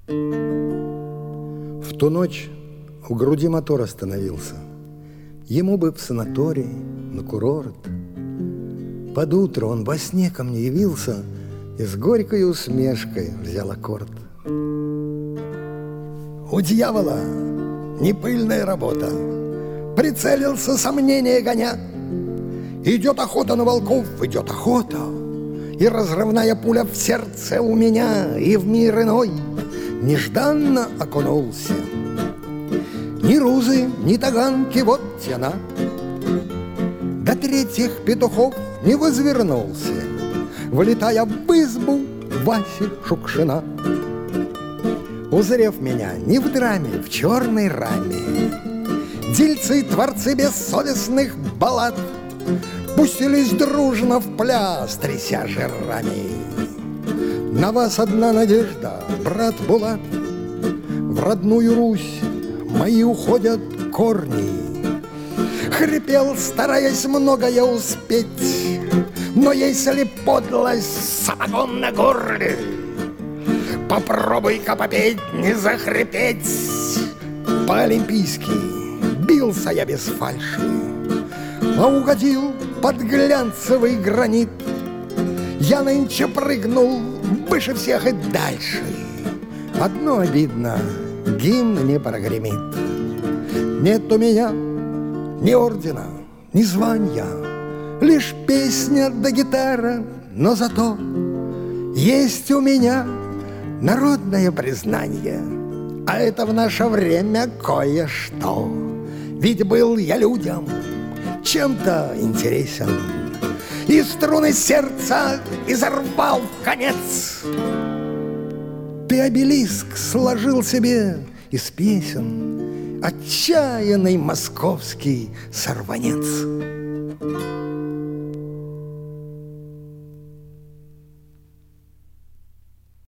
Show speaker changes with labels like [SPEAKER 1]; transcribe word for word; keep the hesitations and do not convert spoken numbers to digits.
[SPEAKER 1] В ту ночь у груди мотор остановился. Ему бы в санаторий, на курорт. Под утро он во сне ко мне явился и с горькой усмешкой взял аккорд. У дьявола непыльная работа, прицелился сомнения гоня. Идет охота на волков, идет охота, и разрывная пуля в сердце у меня, и в мир иной нежданно окунулся. Ни рузы, ни таганки, вот тяна, до третьих петухов не возвернулся, влетая в избу Васи Шукшина. Узрев меня не в драме, в черной раме, дельцы, творцы бессовестных баллад пустились дружно в пляс, тряся жирами. На вас одна надежда, брат Булат, в родную Русь мои уходят корни. Хрипел, стараясь многое успеть, но если подлость сапогом на горле, попробуй-ка попеть, не захрипеть. По-олимпийски бился я без фальши, а угодил под глянцевый гранит. Я нынче прыгнул выше всех и дальше. Одно обидно, гимн не прогремит. Нет у меня ни ордена, ни звания, лишь песня да гитара, но зато есть у меня народное признание, а это в наше время кое-что. Ведь был я людям чем-то интересен, и струны сердца изорвал в конец. Ты обелиск сложил себе из песен, отчаянный московский сорванец.